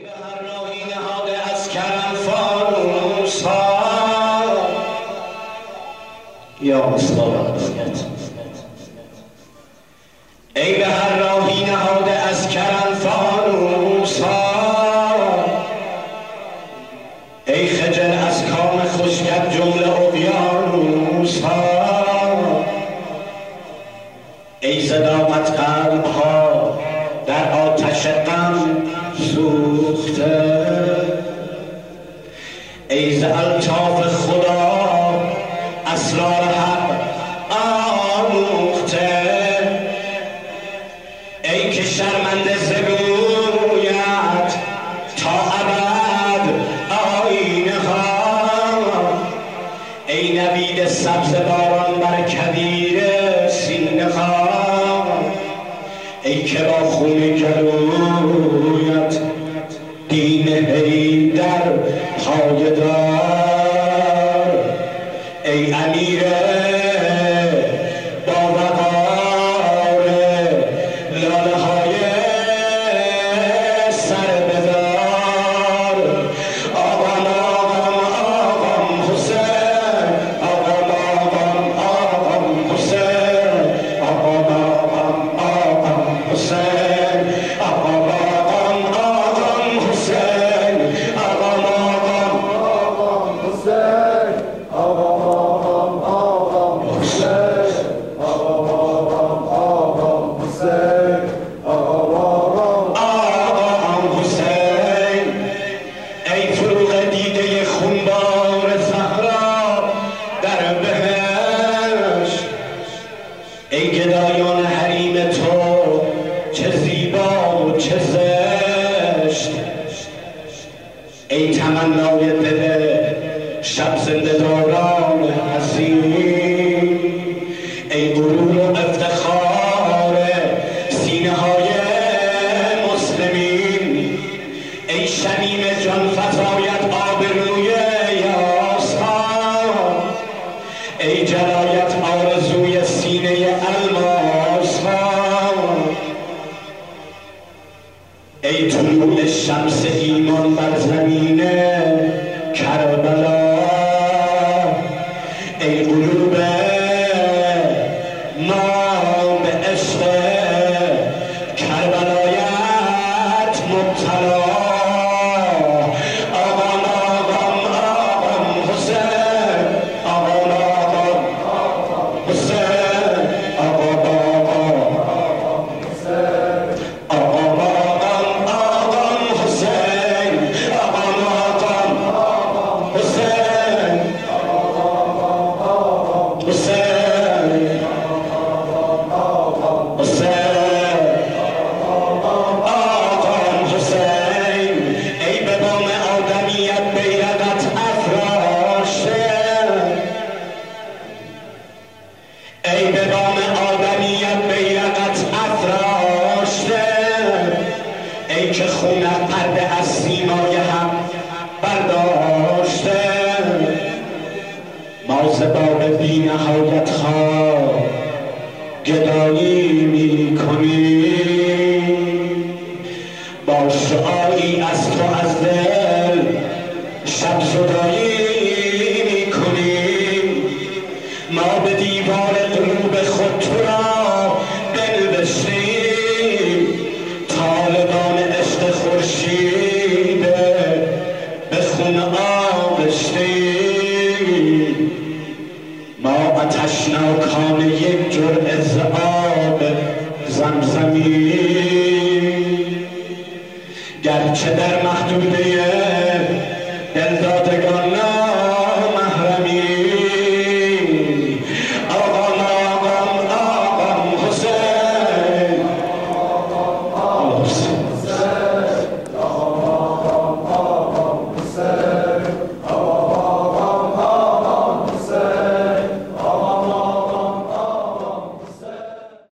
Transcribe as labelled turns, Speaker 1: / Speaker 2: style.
Speaker 1: به هر راهی نهاده از کرم فانوس ها یا مصطفی ای به هر راهی نهاده از کرم فانوس ها ای خجل از کام خشکت جمله اقیانوس ها ای صداقت قلب ها در آتش غم سوخته ای ز الطاف خدا اسرار حق آموخته ای که شرمنده ز رویت تا ابد آینه ها ای نوید سبز باران بر کویر سینه ها ای که با خون گلویت دین حیدر پایدار ای امیر با وقار لاله های سر بدار آقام حسین آقام حسین آقام حسین آقام حسین آقام حسین آقام حسین ای فروغ دیده خونبار زهرا در بهشت ای گدایان حریم تو چه زیبا و چه زشت ای تمنای دل شب زنده داران حسین ای غرور و افتخار سینه های مسلمین ای شمیم جان فزایت آبروی یاسها ای جلایت آرزوی سینه الماس ها ای طلوع شمس ایمان بر زمین کربلا ای قلوب ما به عشق کربلایت مبتلا آقام حسین آقام حسین آقام حسین آقام حسین آقام حسین حسین آقام حسین ای به بام آدمیت بیرقت افراشته ای به بام آدمیت بیرقت افراشته ای که خونت پرده از سیمای هم برداشته ما ز باب بی نهایت خواه گدایی می کنیم با شعاعی از تو